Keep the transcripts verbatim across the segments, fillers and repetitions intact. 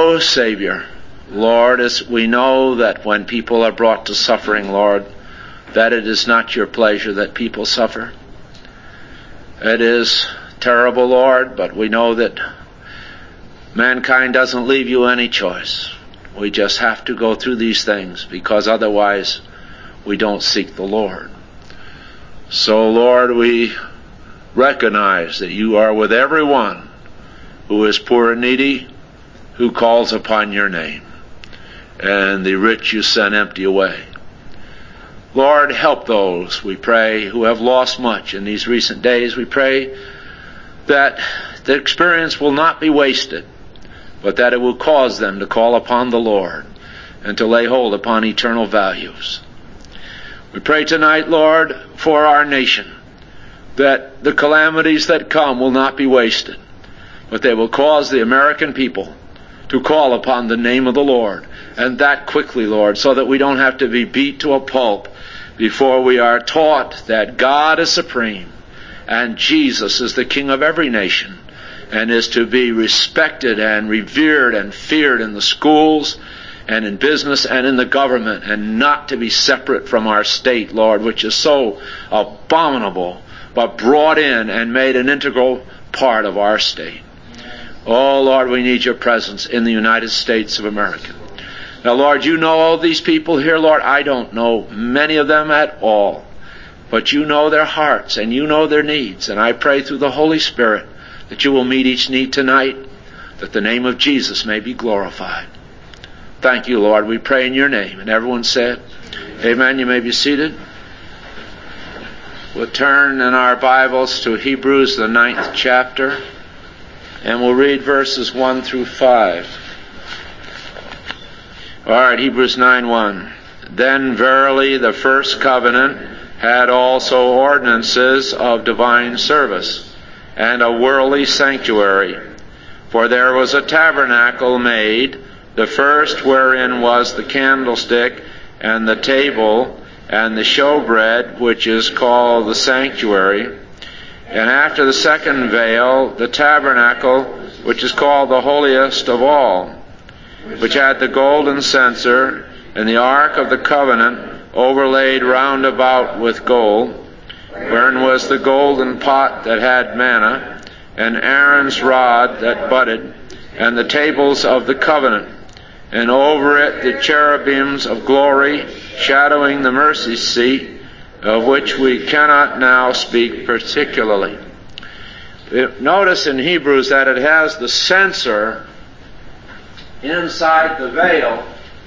Oh, Savior, Lord, as we know that when people are brought to suffering, Lord, that it is not your pleasure that people suffer. It is terrible, Lord, but we know that mankind doesn't leave you any choice. We just have to go through these things because otherwise we don't seek the Lord. So, Lord, we recognize that you are with everyone who is poor and needy, who calls upon your name. And the rich you send empty away. Lord, help those, we pray, who have lost much in these recent days. We pray that the experience will not be wasted, but that it will cause them to call upon the Lord and to lay hold upon eternal values. We pray tonight, Lord, for our nation, that the calamities that come will not be wasted, but they will cause the American people to call upon the name of the Lord, and that quickly, Lord, so that we don't have to be beat to a pulp before we are taught that God is supreme and Jesus is the King of every nation and is to be respected and revered and feared in the schools and in business and in the government, and not to be separate from our state, Lord, which is so abominable, but brought in and made an integral part of our state. Oh, Lord, we need your presence in the United States of America. Now, Lord, you know all these people here, Lord. I don't know many of them at all. But you know their hearts and you know their needs. And I pray through the Holy Spirit that you will meet each need tonight, that the name of Jesus may be glorified. Thank you, Lord. We pray in your name. And everyone said, amen. You may be seated. We'll turn in our Bibles to Hebrews, the ninth chapter, and we'll read verses one through five. All right, Hebrews nine one. Then verily the first covenant had also ordinances of divine service, and a worldly sanctuary. For there was a tabernacle made, the first wherein was the candlestick, and the table, and the showbread, which is called the sanctuary. And after the second veil, the tabernacle, which is called the holiest of all, which had the golden censer, and the ark of the covenant, overlaid round about with gold, wherein was the golden pot that had manna, and Aaron's rod that budded, and the tables of the covenant, and over it the cherubims of glory, shadowing the mercy seat, of which we cannot now speak particularly. Notice in Hebrews that it has the censer inside the veil.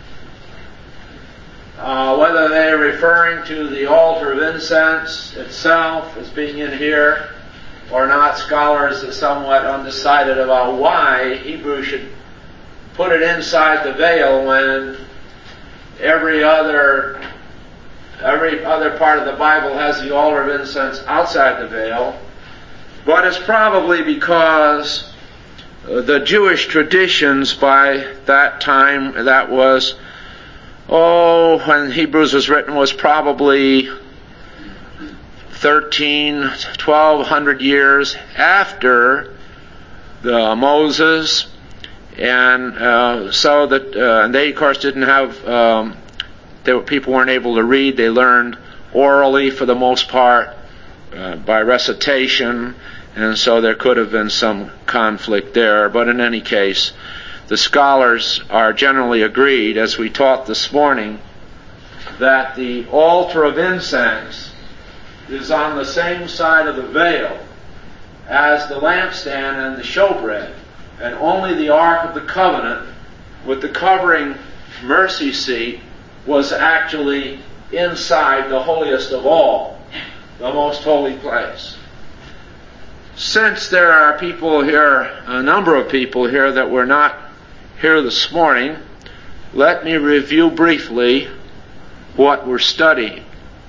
Uh, whether they're referring to the altar of incense itself as being in here or not, scholars are somewhat undecided about why Hebrews should put it inside the veil when every other every other part of the Bible has the altar of incense outside the veil. But it's probably because the Jewish traditions by that time, that was, oh, when Hebrews was written, was probably thirteen, twelve hundred years after the Moses, and uh, so that uh, and they, of course, didn't have. Um, they were, people weren't able to read. They learned orally for the most part, uh, by recitation, and so there could have been some conflict there. But in any case, the scholars are generally agreed, as we taught this morning, that the altar of incense is on the same side of the veil as the lampstand and the showbread, and only the Ark of the Covenant with the covering mercy seat was actually inside the holiest of all, the most holy place. Since there are people here, a number of people here that were not here this morning, let me review briefly what we're studying.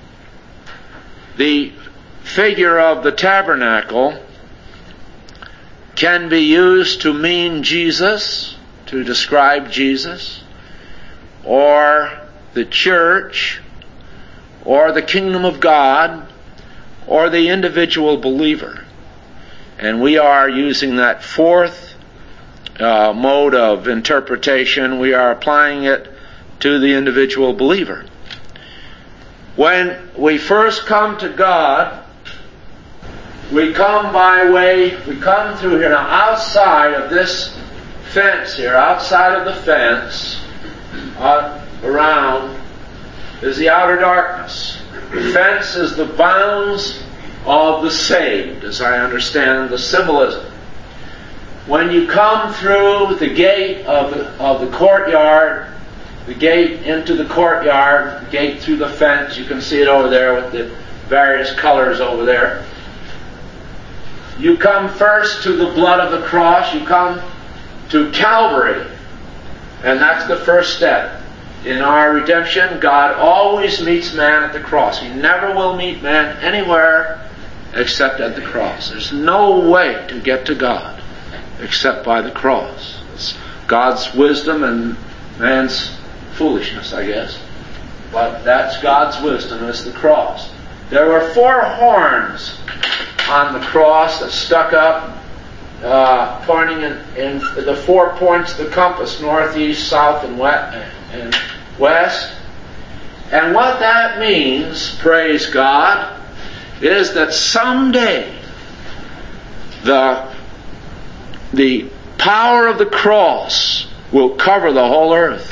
The figure of the tabernacle can be used to mean Jesus, to describe Jesus, or the church, or the kingdom of God, or the individual believer. And we are using that fourth uh, mode of interpretation. We are applying it to the individual believer. When we first come to God, we come by way, we come through here. Now, outside of this fence here, outside of the fence, uh, around, is the outer darkness. The fence is the bounds of the saved, as I understand the symbolism. When you come through the gate of the, of the courtyard, the gate into the courtyard, the gate through the fence, you can see it over there with the various colors over there. You come first to the blood of the cross, you come to Calvary, and that's the first step. In our redemption, God always meets man at the cross. He never will meet man anywhere except at the cross. There's no way to get to God except by the cross. It's God's wisdom and man's foolishness, I guess. But that's God's wisdom, is the cross. There were four horns on the cross that stuck up, uh, pointing in, in the four points of the compass, north, east, south, and west. And west. And what that means, praise God, is that someday the, the power of the cross will cover the whole earth.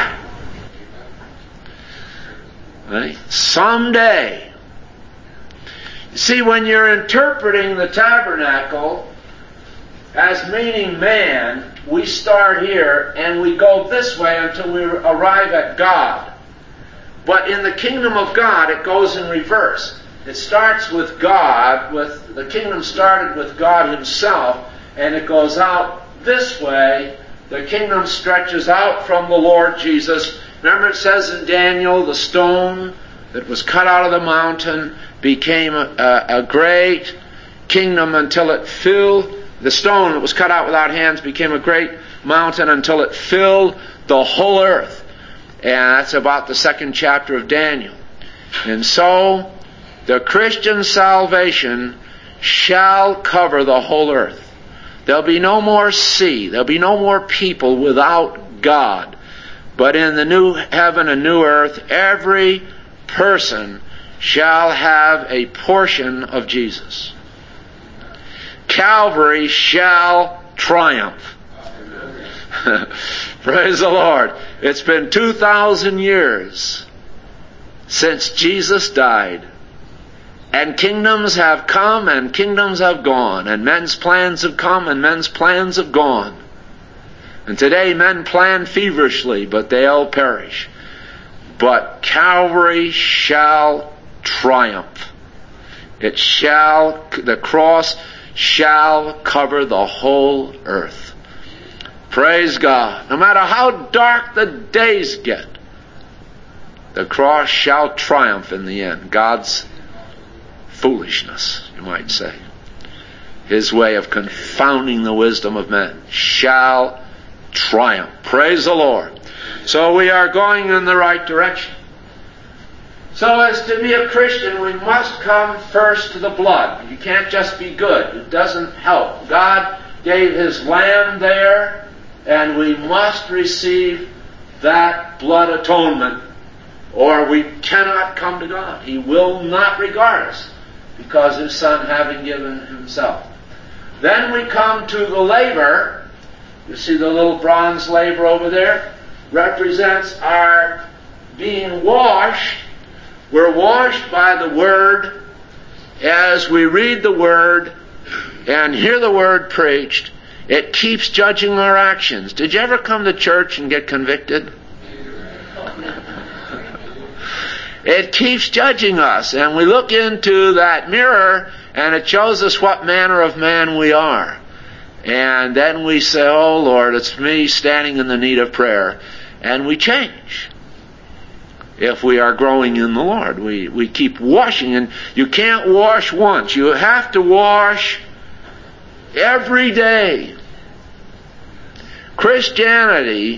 Right? Someday. You see, when you're interpreting the tabernacle as meaning man, we start here and we go this way until we arrive at God. But in the kingdom of God, it goes in reverse. It starts with God, with the kingdom started with God Himself, and it goes out this way. The kingdom stretches out from the Lord Jesus. Remember, it says in Daniel, the stone that was cut out of the mountain became a, a great kingdom until it filled. The stone that was cut out without hands became a great mountain until it filled the whole earth. And that's about the second chapter of Daniel. And so, the Christian salvation shall cover the whole earth. There'll be no more sea. There'll be no more people without God. But in the new heaven and new earth, every person shall have a portion of Jesus. Calvary shall triumph. Praise the Lord. It's been two thousand years since Jesus died. And kingdoms have come and kingdoms have gone. And men's plans have come and men's plans have gone. And today men plan feverishly, but they all perish. But Calvary shall triumph. It shall, the cross shall cover the whole earth. Praise God. No matter how dark the days get, the cross shall triumph in the end. God's foolishness, you might say, His way of confounding the wisdom of men, shall triumph. Praise the Lord. So we are going in the right direction. So as to be a Christian, we must come first to the blood. You can't just be good. It doesn't help. God gave His Lamb there, and we must receive that blood atonement, or we cannot come to God. He will not regard us, because His Son having given Himself. Then we come to the laver. You see the little bronze laver over there? Represents our being washed. We're washed by the Word. As we read the Word and hear the Word preached, it keeps judging our actions. Did you ever come to church and get convicted? It keeps judging us, and we look into that mirror and it shows us what manner of man we are. And then we say, oh Lord, it's me standing in the need of prayer. And we change. If we are growing in the Lord, we, we keep washing, and you can't wash once. You have to wash every day. Christianity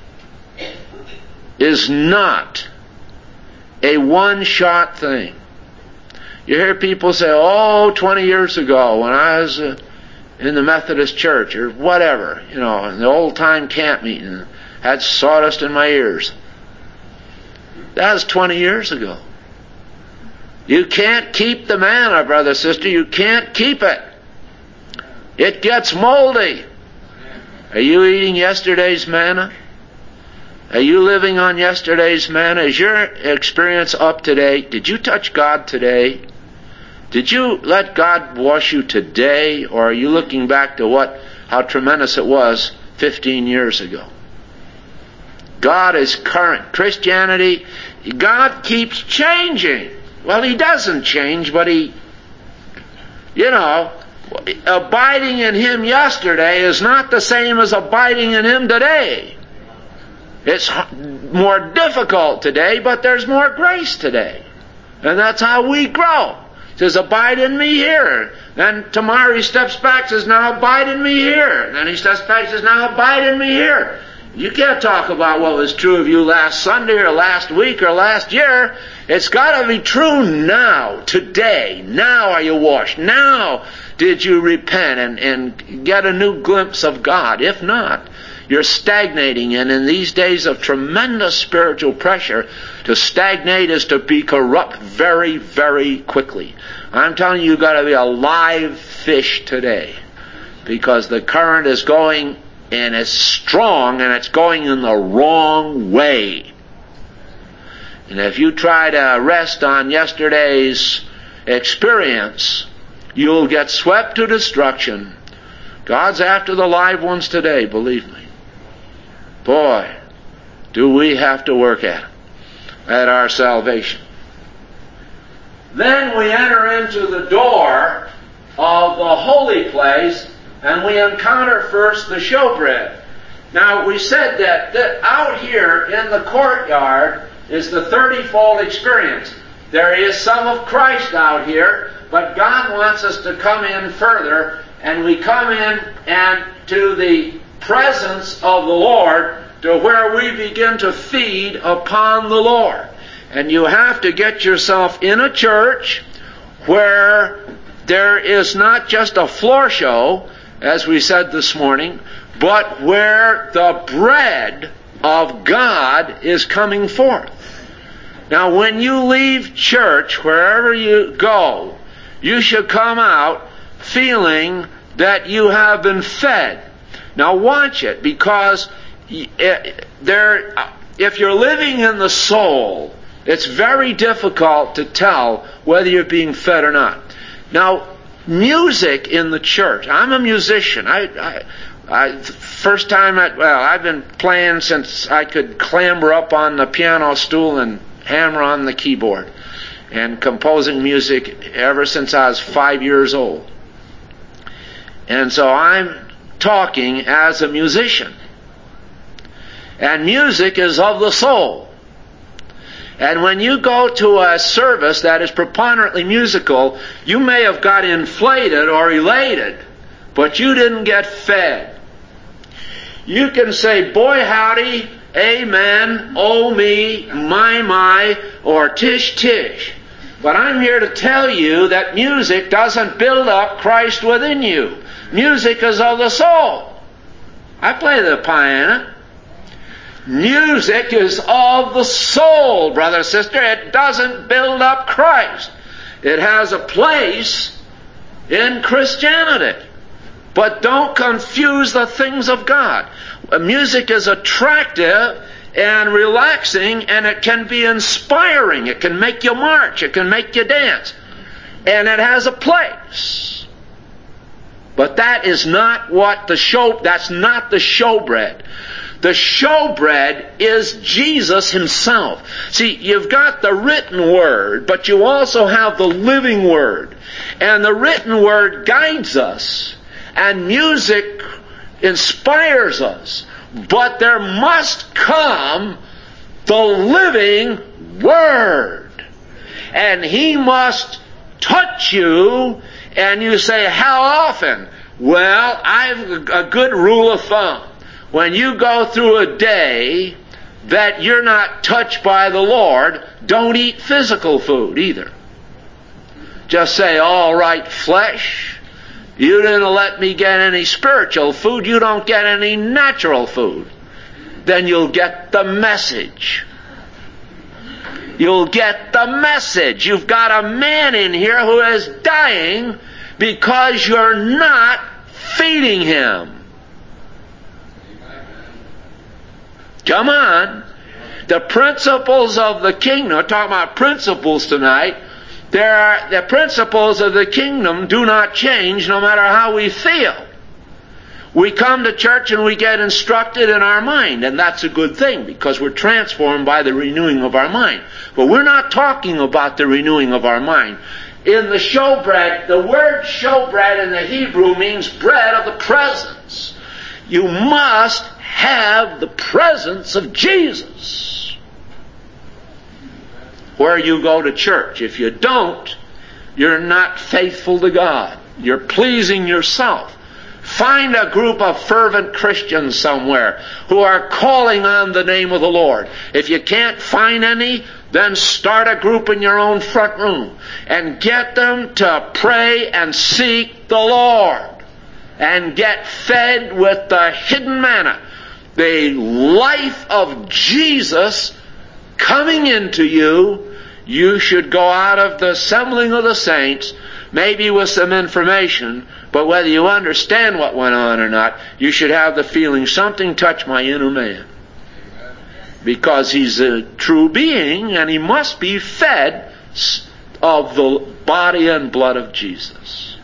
is not a one-shot thing. You hear people say, oh, twenty years ago when I was uh, in the Methodist church or whatever, you know, in the old-time camp meeting, had sawdust in my ears. That was twenty years ago. You can't keep the manna, brother, sister. You can't keep it. It gets moldy. Are you eating yesterday's manna? Are you living on yesterday's manna? Is your experience up to date? Did you touch God today? Did you let God wash you today? Or are you looking back to what, how tremendous it was fifteen years ago? God is current. Christianity, God keeps changing. Well, He doesn't change, but He, you know, abiding in Him yesterday is not the same as abiding in Him today. It's more difficult today, but there's more grace today. And that's how we grow. He says, abide in me here. Then tomorrow He steps back and says, now abide in me here. And then He steps back and says, now abide in me here. You can't talk about what was true of you last Sunday or last week or last year. It's got to be true now, today. Now are you washed. Now did you repent and, and get a new glimpse of God. If not, you're stagnating. And in these days of tremendous spiritual pressure, to stagnate is to be corrupt very, very quickly. I'm telling you, you've got to be a live fish today, because the current is going and it's strong and it's going in the wrong way. And if you try to rest on yesterday's experience, you'll get swept to destruction. God's after the live ones today, believe me. Boy, do we have to work at it, at our salvation. Then we enter into the door of the holy place, and we encounter first the showbread. Now, we said that, that out here in the courtyard is the thirty-fold experience. There is some of Christ out here, but God wants us to come in further, and we come in and to the presence of the Lord, to where we begin to feed upon the Lord. And you have to get yourself in a church where there is not just a floor show, as we said this morning, but where the bread of God is coming forth. Now, when you leave church, wherever you go, you should come out feeling that you have been fed. Now watch it, because there, if you're living in the soul, it's very difficult to tell whether you're being fed or not. Now, music in the church. I'm a musician. I, I, I first time I, well, I've been playing since I could clamber up on the piano stool and hammer on the keyboard, and composing music ever since I was five years old. And so I'm talking as a musician. And music is of the soul. And when you go to a service that is preponderantly musical, you may have got inflated or elated, but you didn't get fed. You can say, boy howdy, amen, oh me, my my, or tish tish. But I'm here to tell you that music doesn't build up Christ within you. Music is of the soul. I play the piano. Music is of the soul, brother, sister. It doesn't build up Christ. It has a place in Christianity. But don't confuse the things of God. Music is attractive and relaxing, and it can be inspiring. It can make you march. It can make you dance. And it has a place. But that is not what the show, that's not the showbread. The showbread is Jesus Himself. See, you've got the written Word, but you also have the living Word. And the written Word guides us. And music inspires us. But there must come the living Word. And He must touch you, and you say, how often? Well, I've a good rule of thumb. When you go through a day that you're not touched by the Lord, don't eat physical food either. Just say, all right, flesh, You didn't let me get any spiritual food. You don't get any natural food. Then you'll get the message. You'll get the message. You've got a man in here who is dying because you're not feeding him. Come on. The principles of the kingdom, we're talking about principles tonight. There are, the principles of the kingdom do not change no matter how we feel. We come to church and we get instructed in our mind, and that's a good thing because we're transformed by the renewing of our mind. But we're not talking about the renewing of our mind. In the showbread, the word showbread in the Hebrew means bread of the presence. You must have the presence of Jesus where you go to church. If you don't, you're not faithful to God. You're pleasing yourself. Find a group of fervent Christians somewhere who are calling on the name of the Lord. If you can't find any, then start a group in your own front room and get them to pray and seek the Lord and get fed with the hidden manna, the life of Jesus coming into you. You should go out of the assembling of the saints, maybe with some information, but whether you understand what went on or not, you should have the feeling something touched my inner man. Because he's a true being and he must be fed of the body and blood of Jesus.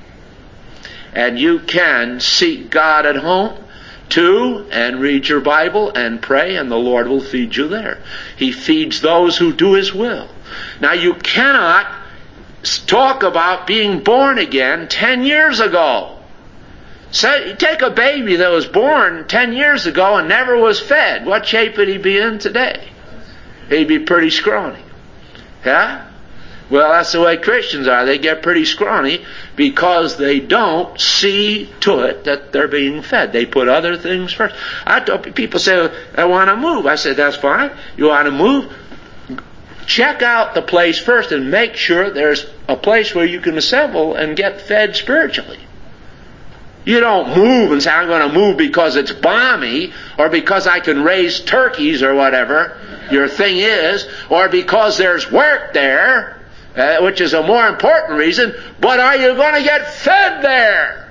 And you can seek God at home too and read your Bible and pray, and the Lord will feed you there. He feeds those who do His will. Now you cannot talk about being born again ten years ago. So take a baby that was born ten years ago and never was fed. What shape would he be in today? He'd be pretty scrawny. Yeah? Well, that's the way Christians are. They get pretty scrawny because they don't see to it that they're being fed. They put other things first. I told people say, I want to move. I said, that's fine. You want to move? Check out the place first and make sure there's a place where you can assemble and get fed spiritually. You don't move and say, I'm going to move because it's balmy, or because I can raise turkeys or whatever your thing is, or because there's work there, uh, which is a more important reason, but are you going to get fed there?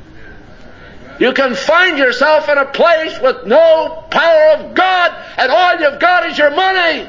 You can find yourself in a place with no power of God, and all you've got is your money.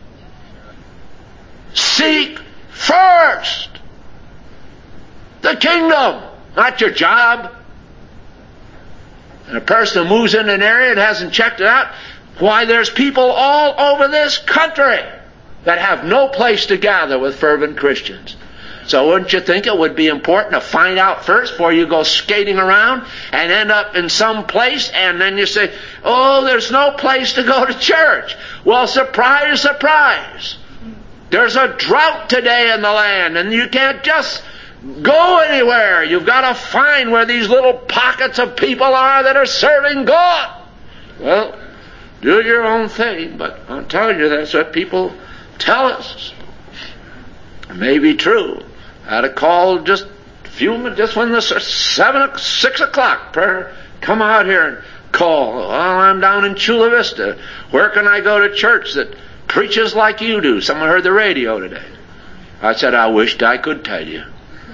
Seek first the kingdom, not your job. And a person who moves in an area and hasn't checked it out, why, there's people all over this country that have no place to gather with fervent Christians. So wouldn't you think it would be important to find out first before you go skating around and end up in some place and then you say, oh, there's no place to go to church. Well, surprise, surprise. There's a drought today in the land and you can't just go anywhere. You've got to find where these little pockets of people are that are serving God. Well, do your own thing, but I'll tell you, that's what people tell us. It may be true. I had a call just a few minutes, just when the seven, six o'clock prayer, come out here and call. Well, I'm down in Chula Vista. Where can I go to church that preaches like you do? Someone heard the radio today. I said, I wished I could tell you.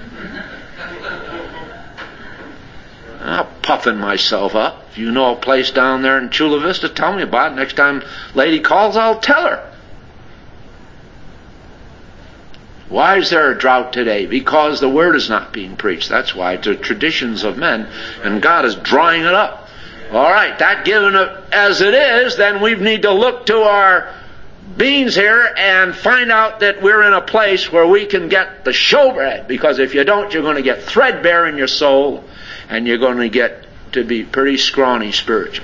I'm puffing myself up. If you know a place down there in Chula Vista, tell me about it. Next time lady calls, I'll tell her. Why is there a drought today? Because the word is not being preached. That's why. It's the traditions of men, and God is drying it up. All right, that given it as it is, then we need to look to our beings here and find out that we're in a place where we can get the showbread. Because if you don't, you're going to get threadbare in your soul, and you're going to get to be pretty scrawny spiritual.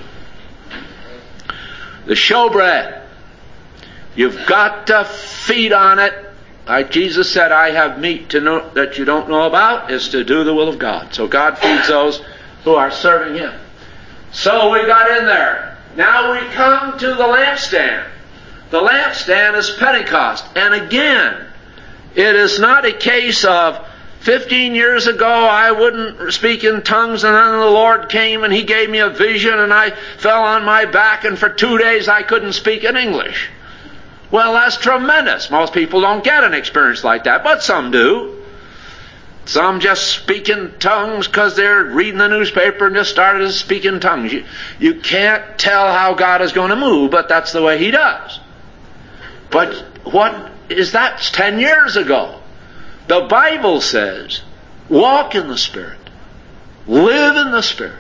The showbread, you've got to feed on it. Like Jesus said, I have meat to know that you don't know about, is to do the will of God. So God feeds those who are serving Him. So we got in there. Now we come to the lampstand. The lampstand is Pentecost. And again, it is not a case of Fifteen years ago, I wouldn't speak in tongues, and then the Lord came and He gave me a vision, and I fell on my back, and for two days I couldn't speak in English. Well, that's tremendous. Most people don't get an experience like that, but some do. Some just speak in tongues because they're reading the newspaper and just started to speak in tongues. You, you can't tell how God is going to move, but that's the way He does. But what is that? It's ten years ago. The Bible says, walk in the Spirit. Live in the Spirit.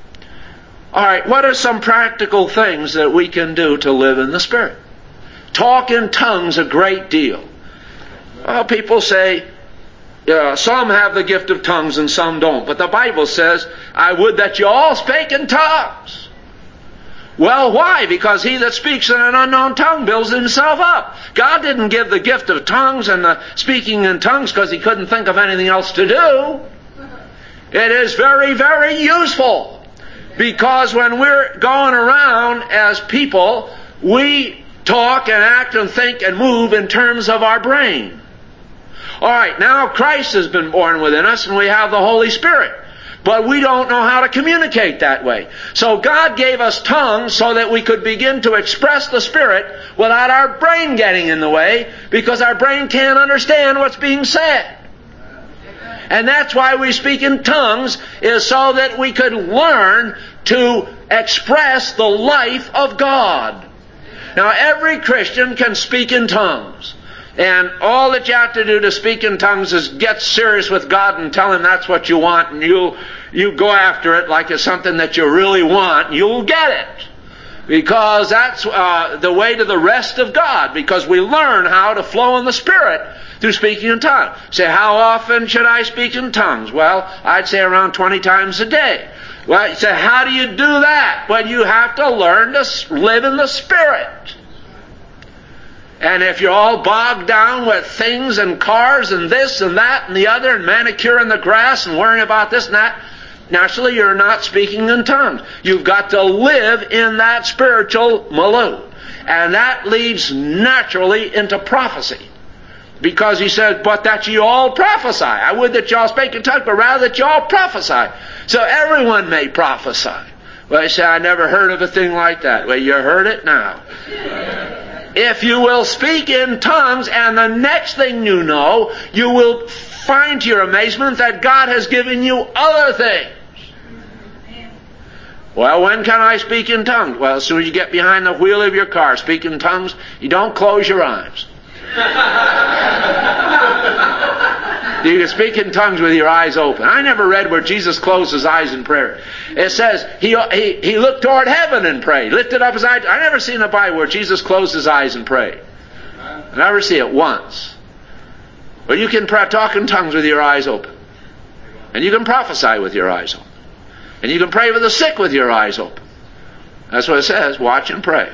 All right, what are some practical things that we can do to live in the Spirit? Talk in tongues a great deal. Well, people say, uh, some have the gift of tongues and some don't. But the Bible says, I would that you all spake in tongues. Well, why? Because he that speaks in an unknown tongue builds himself up. God didn't give the gift of tongues and the speaking in tongues because He couldn't think of anything else to do. It is very, very useful. Because when we're going around as people, we talk and act and think and move in terms of our brain. All right, now Christ has been born within us and we have the Holy Spirit. But we don't know how to communicate that way. So God gave us tongues so that we could begin to express the Spirit without our brain getting in the way, because our brain can't understand what's being said. And that's why we speak in tongues, is so that we could learn to express the life of God. Now, every Christian can speak in tongues. And all that you have to do to speak in tongues is get serious with God and tell Him that's what you want, and you'll you go after it like it's something that you really want, and you'll get it. Because that's uh, the way to the rest of God, because we learn how to flow in the Spirit through speaking in tongues. Say, how often should I speak in tongues? Well, I'd say around twenty times a day. Well, you say, how do you do that? Well, you have to learn to live in the Spirit. And if you're all bogged down with things and cars and this and that and the other and manicuring the grass and worrying about this and that, naturally you're not speaking in tongues. You've got to live in that spiritual milieu. And that leads naturally into prophecy. Because He said, but that you all prophesy. I would that you all spake in tongues, but rather that you all prophesy. So everyone may prophesy. Well, you say, I never heard of a thing like that. Well, you heard it now. If you will speak in tongues, and the next thing you know, you will find to your amazement that God has given you other things. Well, when can I speak in tongues? Well, as soon as you get behind the wheel of your car, speak in tongues, you don't close your eyes. You can speak in tongues with your eyes open. I never read where Jesus closed His eyes in prayer. It says he, he, he looked toward heaven and prayed, lifted up His eyes. I never seen a Bible where Jesus closed His eyes and prayed. I never see it once. But you can talk in tongues with your eyes open. And you can prophesy with your eyes open. And you can pray for the sick with your eyes open. That's what it says, watch and pray.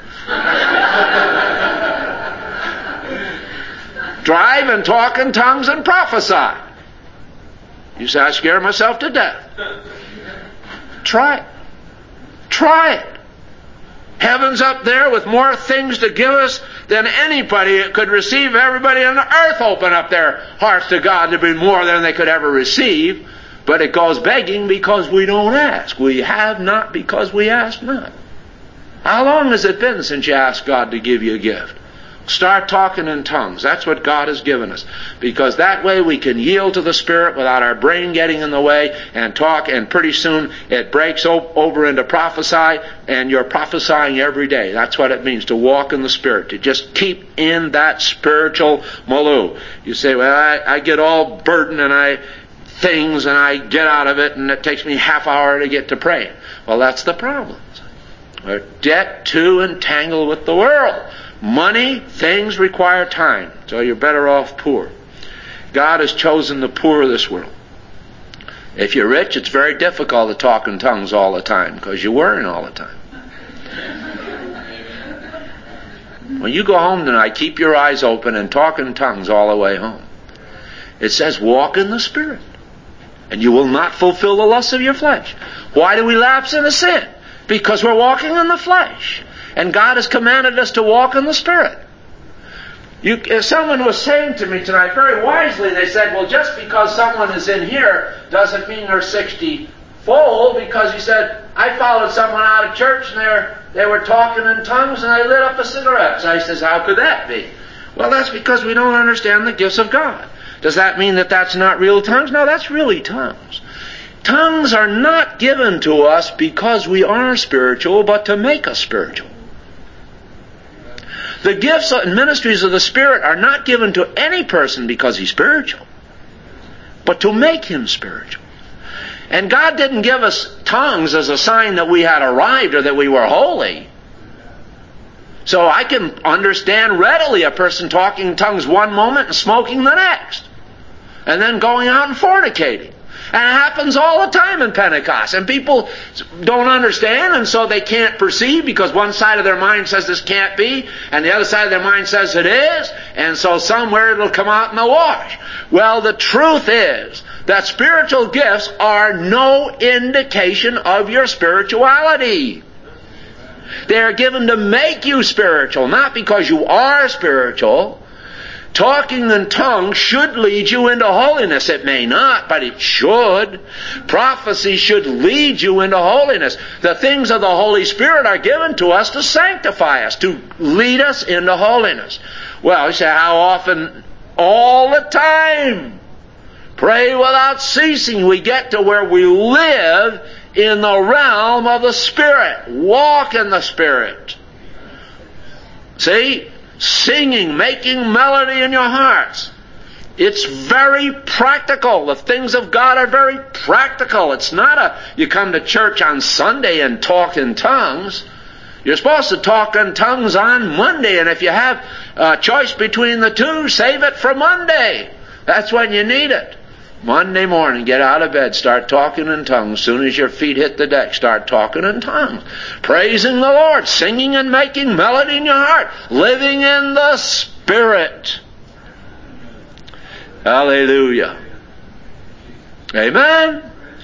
Drive and talk in tongues and prophesy. You say, I scare myself to death. Try it. Try it. Heaven's up there with more things to give us than anybody could receive. Everybody on the earth open up their hearts to God to be more than they could ever receive. But it goes begging because we don't ask. We have not because we ask not. How long has it been since you asked God to give you a gift? Start talking in tongues. That's what God has given us. Because that way we can yield to the Spirit without our brain getting in the way and talk, and pretty soon it breaks over into prophesy, and you're prophesying every day. That's what it means to walk in the Spirit, to just keep in that spiritual milieu. You say, well, I, I get all burdened and I things and I get out of it and it takes me half hour to get to praying. Well, that's the problem. We're debt too entangled with the world. Money, things require time. So you're better off poor. God has chosen the poor of this world. If you're rich, it's very difficult to talk in tongues all the time because you're worrying all the time. When you go home tonight, keep your eyes open and talk in tongues all the way home. It says, walk in the Spirit, and you will not fulfill the lusts of your flesh. Why do we lapse into sin? Because we're walking in the flesh. And God has commanded us to walk in the Spirit. You, someone was saying to me tonight, very wisely, they said, well, just because someone is in here doesn't mean they're sixty-fold, because he said, I followed someone out of church and they were, they were talking in tongues and they lit up a cigarette. So I says, how could that be? Well, that's because we don't understand the gifts of God. Does that mean that that's not real tongues? No, that's really tongues. Tongues are not given to us because we are spiritual, but to make us spiritual. The gifts and ministries of the Spirit are not given to any person because he's spiritual, but to make him spiritual. And God didn't give us tongues as a sign that we had arrived or that we were holy. So I can understand readily a person talking in tongues one moment and smoking the next, and then going out and fornicating. And it happens all the time in Pentecost. And people don't understand, and so they can't perceive, because one side of their mind says this can't be, and the other side of their mind says it is, and so somewhere it'll come out in the wash. Well, the truth is that spiritual gifts are no indication of your spirituality. They are given to make you spiritual, not because you are spiritual. Talking in tongues should lead you into holiness. It may not, but it should. Prophecy should lead you into holiness. The things of the Holy Spirit are given to us to sanctify us, to lead us into holiness. Well, you say, how often? All the time. Pray without ceasing. We get to where we live in the realm of the Spirit. Walk in the Spirit. See? Singing, making melody in your hearts. It's very practical. The things of God are very practical. It's not a, you come to church on Sunday and talk in tongues. You're supposed to talk in tongues on Monday, and if you have a choice between the two, save it for Monday. That's when you need it. Monday morning, get out of bed, start talking in tongues. As soon as your feet hit the deck, start talking in tongues. Praising the Lord, singing and making melody in your heart. Living in the Spirit. Hallelujah. Amen.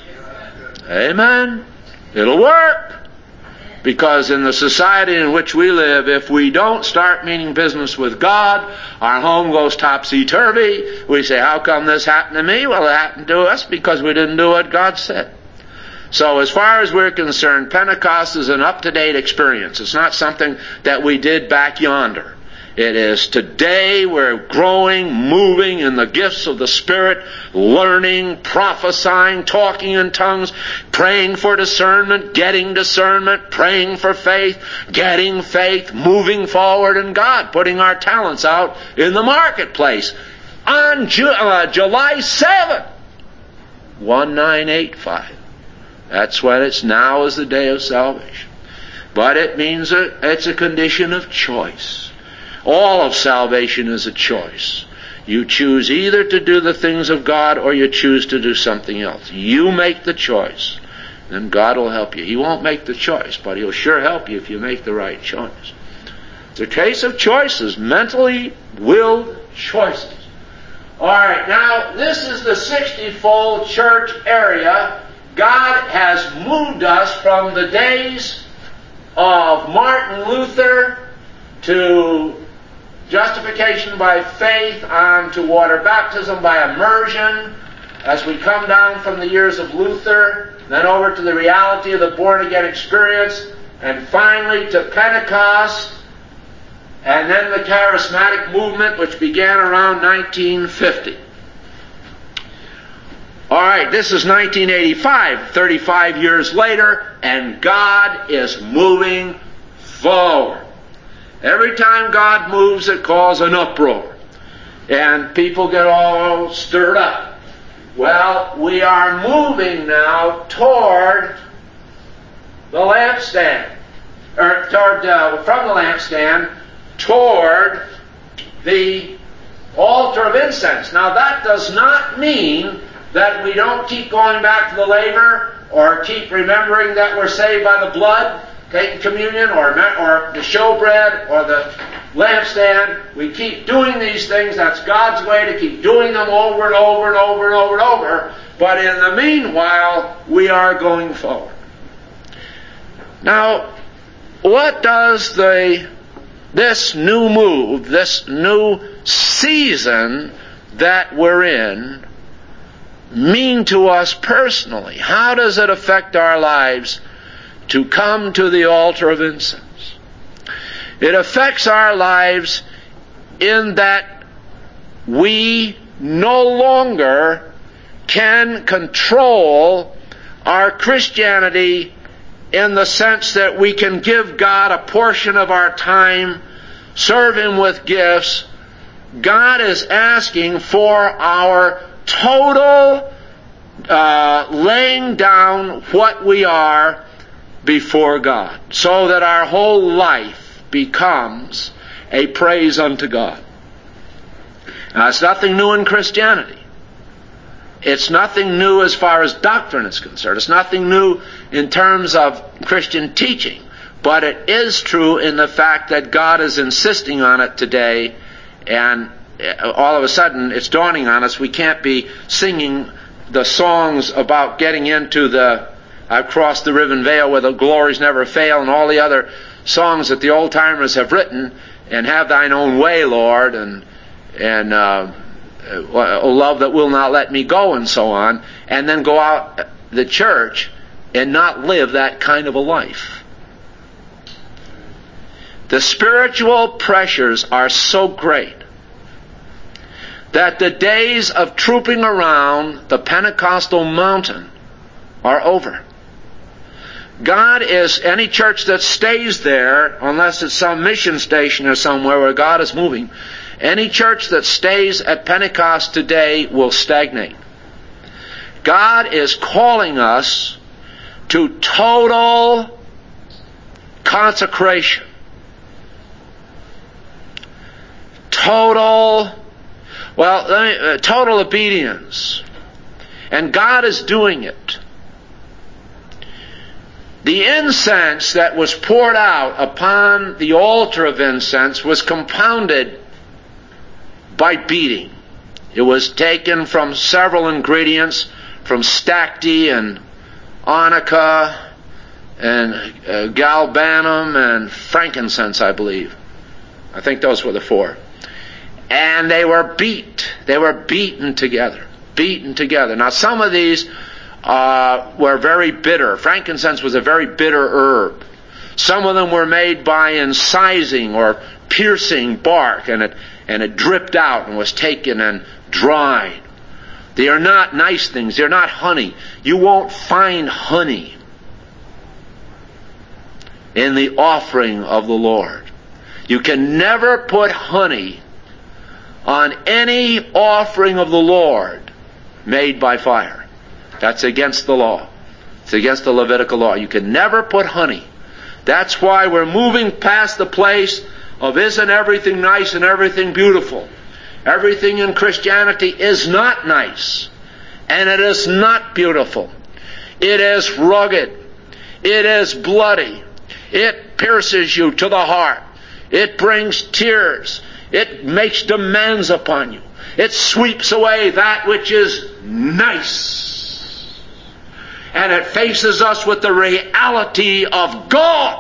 Amen. It'll work. Because in the society in which we live, if we don't start meaning business with God, our home goes topsy-turvy. We say, how come this happened to me? Well, it happened to us because we didn't do what God said. So as far as we're concerned, Pentecost is an up-to-date experience. It's not something that we did back yonder. It is today. We're growing, moving in the gifts of the Spirit, learning, prophesying, talking in tongues, praying for discernment, getting discernment, praying for faith, getting faith, moving forward in God, putting our talents out in the marketplace. On Ju- uh, July seventh, nineteen eighty-five. That's when it's now is the day of salvation. But it means a, it's a condition of choice. All of salvation is a choice. You choose either to do the things of God or you choose to do something else. You make the choice. Then God will help you. He won't make the choice, but He'll sure help you if you make the right choice. It's a case of choices, mentally willed choices. Alright, now this is the sixty-fold church area. God has moved us from the days of Martin Luther to justification by faith on to water baptism by immersion, as we come down from the years of Luther, then over to the reality of the born-again experience, and finally to Pentecost, and then the charismatic movement, which began around nineteen fifty. Alright, this is nineteen eighty-five, thirty-five years later, and God is moving forward. Every time God moves, it causes an uproar. And people get all stirred up. Well, we are moving now toward the lampstand. Or toward, uh, from the lampstand toward the altar of incense. Now that does not mean that we don't keep going back to the laver or keep remembering that we're saved by the blood, taking communion, or, or the showbread, or the lampstand. We keep doing these things. That's God's way to keep doing them over and over and over and over and over. But in the meanwhile, we are going forward. Now, what does the this new move, this new season that we're in, mean to us personally? How does it affect our lives to come to the altar of incense? It affects our lives in that we no longer can control our Christianity in the sense that we can give God a portion of our time, serve Him with gifts. God is asking for our total uh, laying down what we are before God, so that our whole life becomes a praise unto God. Now, it's nothing new in Christianity. It's nothing new as far as doctrine is concerned. It's nothing new in terms of Christian teaching. But it is true in the fact that God is insisting on it today, and all of a sudden it's dawning on us we can't be singing the songs about getting into the I've crossed the riven veil where the glories never fail, and all the other songs that the old timers have written, and have thine own way, Lord, and and uh, oh, love that will not let me go, and so on, and then go out the church and not live that kind of a life. The spiritual pressures are so great that the days of trooping around the Pentecostal mountain are over. God is, any church that stays there, unless it's some mission station or somewhere where God is moving, any church that stays at Pentecost today will stagnate. God is calling us to total consecration. Total, well, let me, uh, total obedience. And God is doing it. The incense that was poured out upon the altar of incense was compounded by beating. It was taken from several ingredients, from stacte and onycha and uh, galbanum and frankincense, I believe. I think those were the four. And they were beat. They were beaten together. Beaten together. Now, some of these uh, were very bitter. Frankincense was a very bitter herb. Some of them were made by incising or piercing bark, and it and it dripped out and was taken and dried. They are not nice things. They're not honey. You won't find honey in the offering of the Lord. You can never put honey on any offering of the Lord made by fire. That's against the law. It's against the Levitical law. You can never put honey. That's why we're moving past the place of isn't everything nice and everything beautiful. Everything in Christianity is not nice, and it is not beautiful. It is rugged. It is bloody. It pierces you to the heart. It brings tears. It makes demands upon you. It sweeps away that which is nice. And it faces us with the reality of God.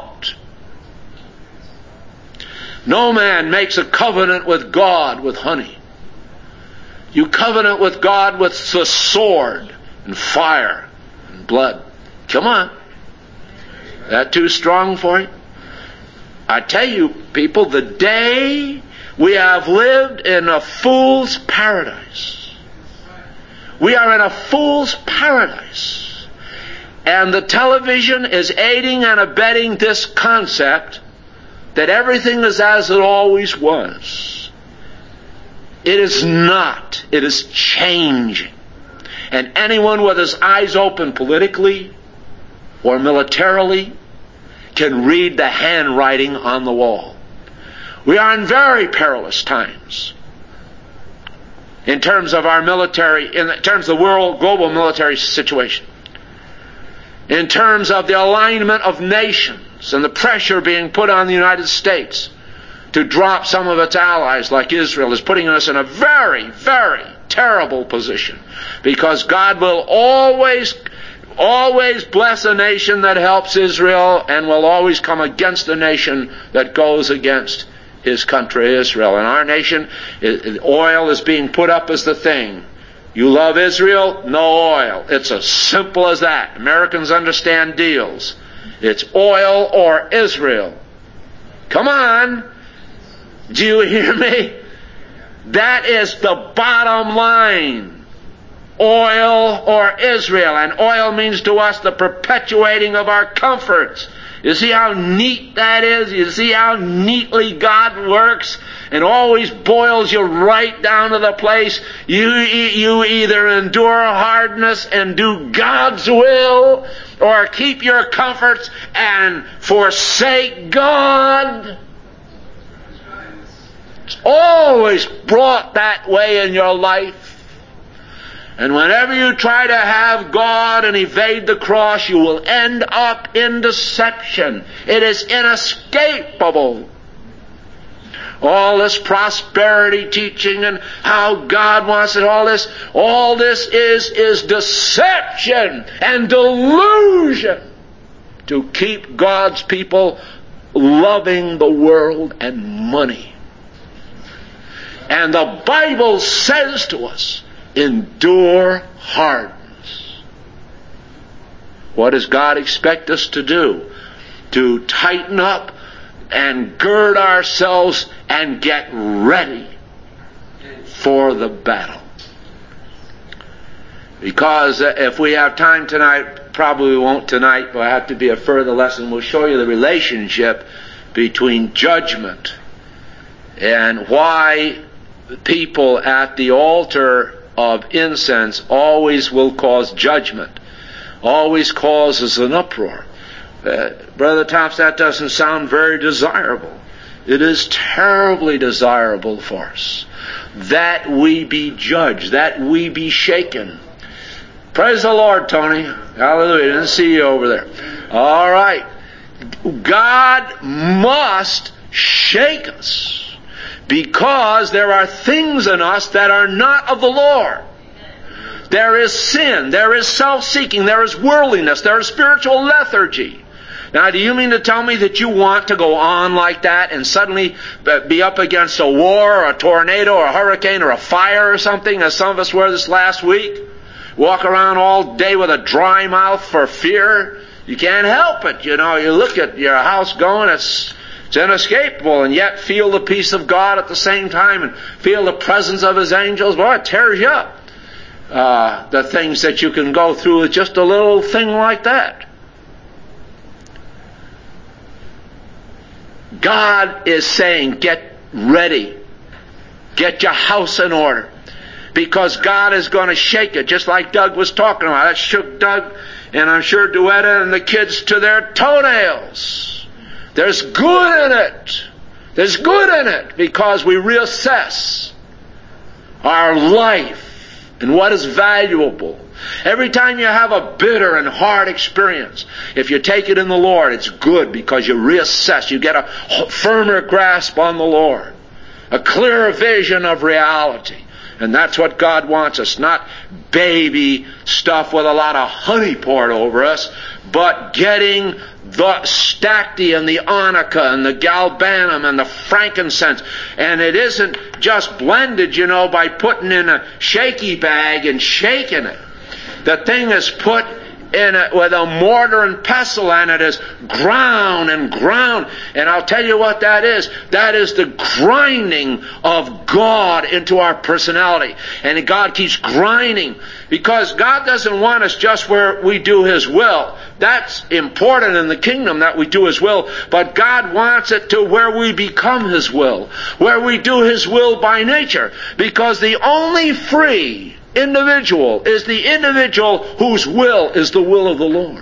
No man makes a covenant with God with honey. You covenant with God with the sword and fire and blood. Come on. That too strong for you? I tell you, people, the day we have lived in a fool's paradise. We are in a fool's paradise. And the television is aiding and abetting this concept that everything is as it always was. It is not. It is changing. And anyone with his eyes open politically or militarily can read the handwriting on the wall. We are in very perilous times in terms of our military, in terms of the world, global military situation, in terms of the alignment of nations and the pressure being put on the United States to drop some of its allies like Israel is putting us in a very, very terrible position, because God will always always bless a nation that helps Israel and will always come against a nation that goes against his country Israel. In our nation, oil is being put up as the thing. You love Israel? No oil. It's as simple as that. Americans understand deals. It's oil or Israel. Come on. Do you hear me? That is the bottom line. Oil or Israel. And oil means to us the perpetuating of our comforts. You see how neat that is? You see how neatly God works and always boils you right down to the place. You, you either endure hardness and do God's will, or keep your comforts and forsake God. It's always brought that way in your life. And whenever you try to have God and evade the cross, you will end up in deception. It is inescapable. All this prosperity teaching and how God wants it, all this, all this is, is deception and delusion to keep God's people loving the world and money. And the Bible says to us, endure hardness. What does God expect us to do? To tighten up and gird ourselves and get ready for the battle. Because if we have time tonight, probably we won't tonight, but it'll have to be a further lesson. We'll show you the relationship between judgment and why people at the altar of incense always will cause judgment, always causes an uproar. Uh, Brother Tops, that doesn't sound very desirable. It is terribly desirable for us that we be judged, that we be shaken. Praise the Lord, Tony. Hallelujah. Didn't see you over there. All right. God must shake us, because there are things in us that are not of the Lord. There is sin, there is self-seeking, there is worldliness, there is spiritual lethargy. Now, do you mean to tell me that you want to go on like that and suddenly be up against a war or a tornado or a hurricane or a fire or something, as some of us were this last week? Walk around all day with a dry mouth for fear? You can't help it. You know, you look at your house going, it's, it's inescapable, and yet feel the peace of God at the same time and feel the presence of His angels. Boy, it tears you up. Uh, the things that you can go through with just a little thing like that. God is saying, get ready. Get your house in order. Because God is going to shake it, just like Doug was talking about. That shook Doug, and I'm sure Duetta and the kids to their toenails. There's good in it. There's good in it, because we reassess our life and what is valuable. Every time you have a bitter and hard experience, if you take it in the Lord, it's good, because you reassess. You get a firmer grasp on the Lord, a clearer vision of reality. And that's what God wants us. Not baby stuff with a lot of honey poured over us, but getting the stacte and the onycha and the galbanum and the frankincense. And it isn't just blended, you know, by putting in a shaky bag and shaking it. The thing is put in it with a mortar and pestle, and it is ground and ground. And I'll tell you what that is. That is the grinding of God into our personality. And God keeps grinding, because God doesn't want us just where we do His will. That's important in the kingdom, that we do His will. But God wants it to where we become His will, where we do His will by nature. Because the only free individual is the individual whose will is the will of the Lord.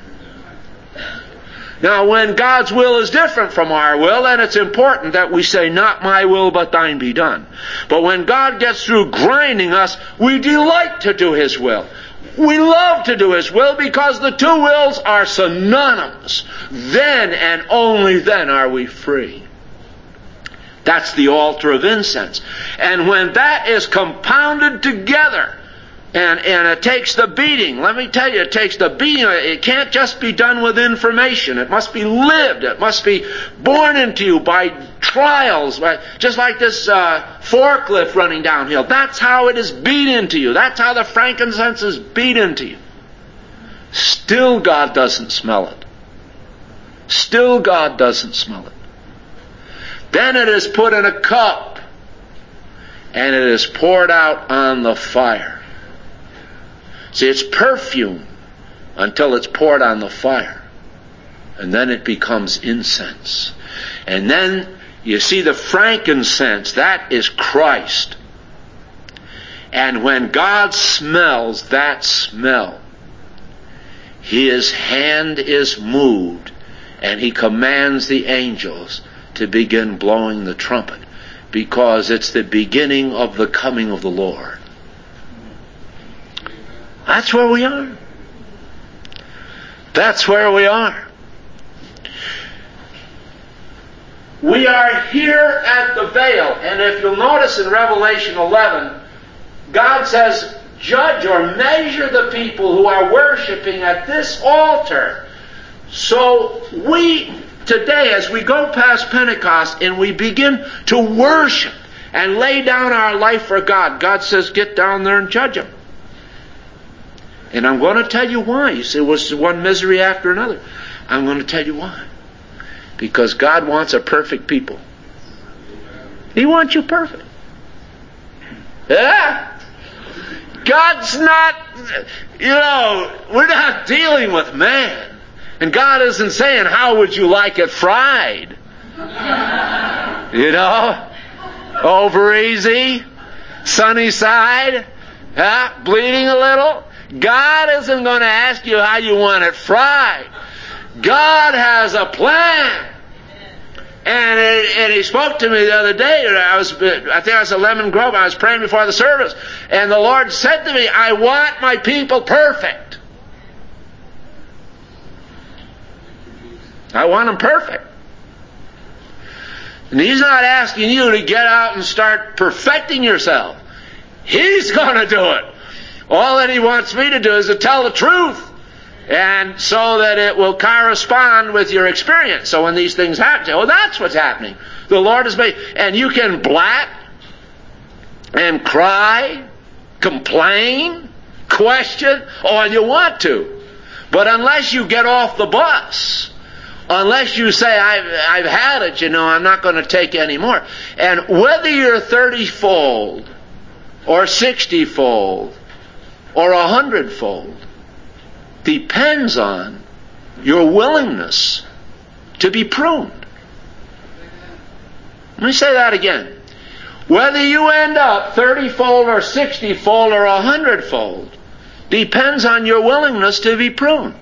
Now, when God's will is different from our will, then it's important that we say, not my will, but thine be done. But when God gets through grinding us, we delight to do His will. We love to do His will, because the two wills are synonymous. Then and only then are we free. That's the altar of incense. And when that is compounded together, and, and it takes the beating, let me tell you, it takes the beating. It can't just be done with information. It must be lived. It must be born into you by trials, right? Just like this uh, forklift running downhill. That's how it is beat into you. That's how the frankincense is beat into you. Still God doesn't smell it. Still God doesn't smell it. Then it is put in a cup, and it is poured out on the fire. See, it's perfume until it's poured on the fire. And then it becomes incense. And then you see the frankincense, that is Christ. And when God smells that smell, His hand is moved, and He commands the angels to begin blowing the trumpet, because it's the beginning of the coming of the Lord. That's where we are. That's where we are. We are here at the veil, and if you'll notice in Revelation eleven, God says, judge or measure the people who are worshiping at this altar. So we, today, as we go past Pentecost and we begin to worship and lay down our life for God, God says, get down there and judge them. And I'm going to tell you why. You say, was well, one misery after another? I'm going to tell you why. Because God wants a perfect people. He wants you perfect. Yeah? God's not, you know, we're not dealing with man. And God isn't saying, how would you like it fried? You know? Over easy? Sunny side? Huh? Bleeding a little? God isn't going to ask you how you want it fried. God has a plan. And, it, and He spoke to me the other day. I was, I think I was at Lemon Grove. I was praying before the service. And the Lord said to me, I want my people perfect. I want them perfect. And He's not asking you to get out and start perfecting yourself. He's going to do it. All that He wants me to do is to tell the truth. And so that it will correspond with your experience. So when these things happen, oh, that's what's happening. The Lord has made, and you can blat and cry, complain, question, all you want to. But unless you get off the bus, unless you say, I've, I've had it, you know, I'm not going to take any more. And whether you're thirty-fold, or sixty-fold, or a hundred-fold, depends on your willingness to be pruned. Let me say that again. Whether you end up thirty-fold or sixty-fold or a hundred-fold depends on your willingness to be pruned.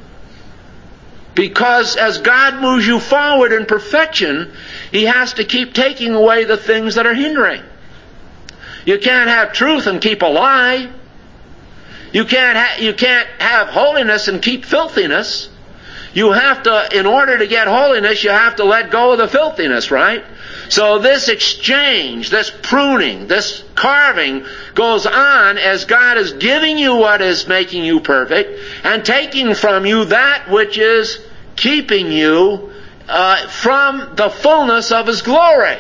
Because as God moves you forward in perfection, He has to keep taking away the things that are hindering. You can't have truth and keep a lie. You can't ha- you can't have holiness and keep filthiness. You have to, in order to get holiness, you have to let go of the filthiness, right? So this exchange, this pruning, this carving goes on as God is giving you what is making you perfect and taking from you that which is keeping you uh, from the fullness of His glory.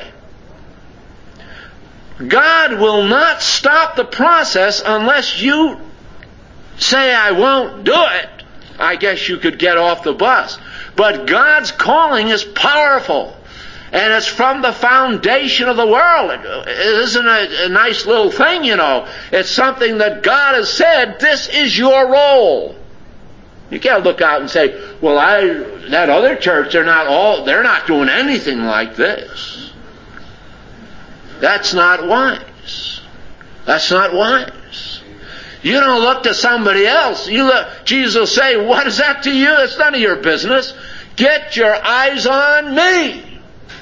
God will not stop the process unless you say, I won't do it. I guess you could get off the bus. But God's calling is powerful. And it's from the foundation of the world. It isn't a, a nice little thing, you know. It's something that God has said, this is your role. You can't look out and say, well, I, that other church, they're not all, they're not doing anything like this. That's not wise. That's not wise. You don't look to somebody else. You look, Jesus will say, what is that to you? It's none of your business. Get your eyes on me.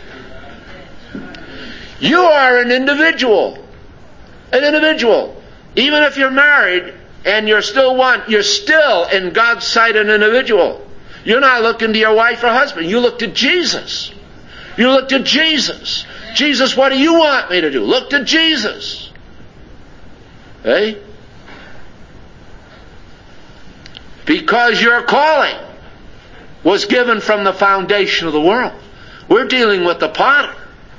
You are an individual. An individual. Even if you're married and you're still one, you're still in God's sight an individual. You're not looking to your wife or husband. You look to Jesus. You look to Jesus. Jesus, what do you want me to do? Look to Jesus. Hey? Because your calling was given from the foundation of the world. We're dealing with the potter.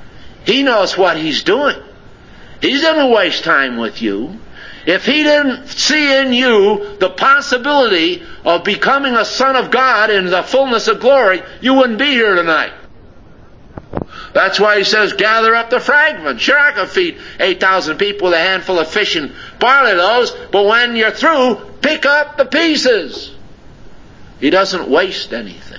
He knows what He's doing. He doesn't waste time with you. If He didn't see in you the possibility of becoming a son of God in the fullness of glory, you wouldn't be here tonight. That's why He says, gather up the fragments. Sure, I could feed eight thousand people with a handful of fish and barley loaves, but when you're through, pick up the pieces. He doesn't waste anything.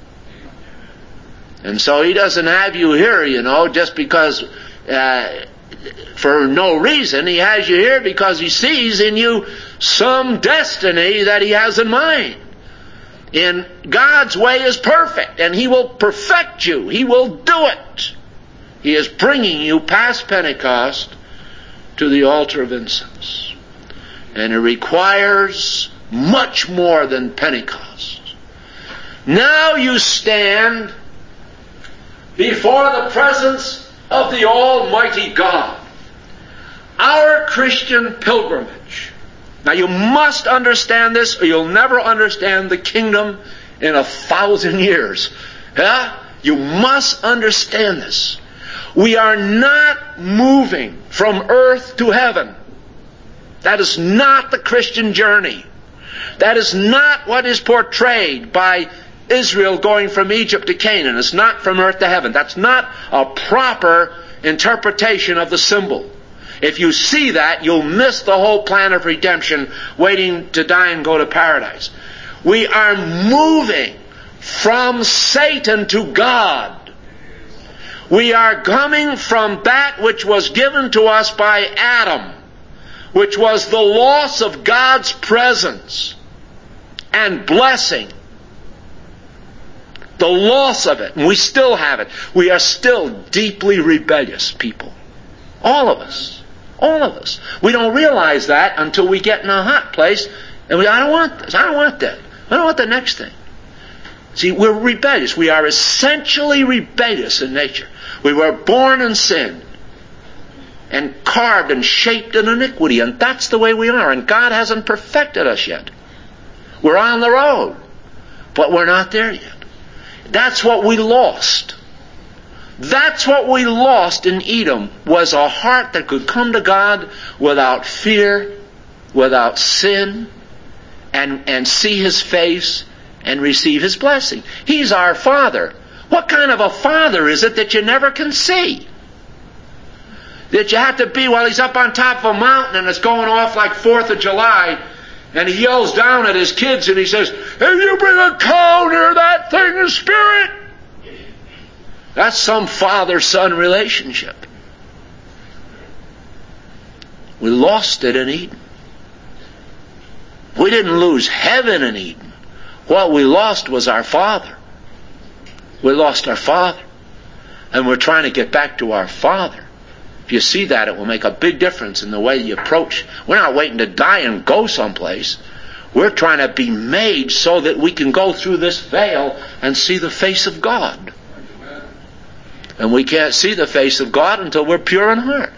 And so He doesn't have you here, you know, just because, uh, for no reason. He has you here because He sees in you some destiny that He has in mind. And God's way is perfect, and He will perfect you. He will do it. He is bringing you past Pentecost to the altar of incense. And it requires much more than Pentecost. Now you stand before the presence of the Almighty God. Our Christian pilgrimage. Now you must understand this, or you'll never understand the kingdom in a thousand years. Yeah? You must understand this. We are not moving from earth to heaven. That is not the Christian journey. That is not what is portrayed by Israel going from Egypt to Canaan. It's not from earth to heaven. That's not a proper interpretation of the symbol. If you see that, you'll miss the whole plan of redemption, waiting to die and go to paradise. We are moving from Satan to God. We are coming from that which was given to us by Adam, which was the loss of God's presence and blessing. The loss of it. And we still have it. We are still deeply rebellious people. All of us. All of us. We don't realize that until we get in a hot place and we, I don't want this. I don't want that. I don't want the next thing. See, we're rebellious. We are essentially rebellious in nature. We were born in sin and carved and shaped in iniquity, and that's the way we are. And God hasn't perfected us yet. We're on the road, but we're not there yet. That's what we lost. That's what we lost in Edom, was a heart that could come to God without fear, without sin, and, and see His face and receive His blessing. He's our Father. What kind of a Father is it that you never can see? That you have to be while He's up on top of a mountain and it's going off like fourth of July, and He yells down at His kids and He says, if you bring a cow near that thing in spirit. That's some father-son relationship. We lost it in Eden. We didn't lose heaven in Eden. What we lost was our Father. We lost our Father. And we're trying to get back to our Father. If you see that, it will make a big difference in the way you approach. We're not waiting to die and go someplace. We're trying to be made so that we can go through this veil and see the face of God. And we can't see the face of God until we're pure in heart.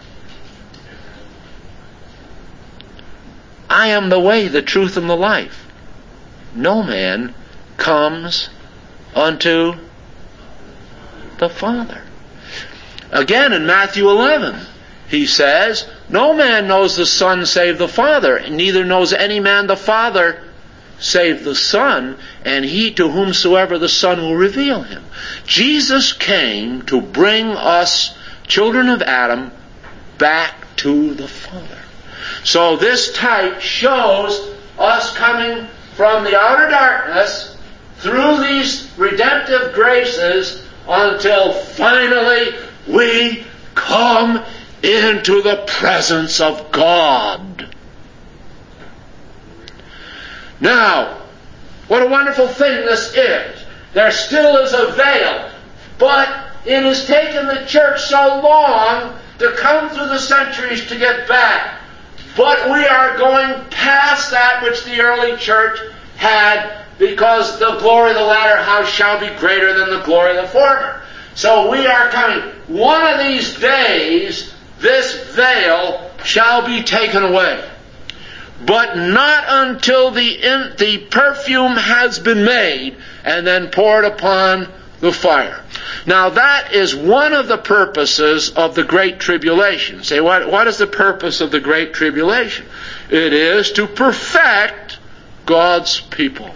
I am the way, the truth, and the life. No man comes unto the Father. Again in Matthew eleven, He says, no man knows the Son save the Father, and neither knows any man the Father save the Son, and he to whomsoever the Son will reveal Him. Jesus came to bring us, children of Adam, back to the Father. So this type shows us coming from the outer darkness through these redemptive graces until finally we come into the presence of God. Now, what a wonderful thing this is. There still is a veil, but it has taken the church so long to come through the centuries to get back. But we are going past that which the early church had, because the glory of the latter house shall be greater than the glory of the former. So we are coming. One of these days, this veil shall be taken away. But not until the, in, the perfume has been made and then poured upon The fire. Now that is one of the purposes of the Great Tribulation. Say, what, what is the purpose of the Great Tribulation? It is to perfect God's people.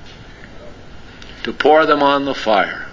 To pour them on the fire.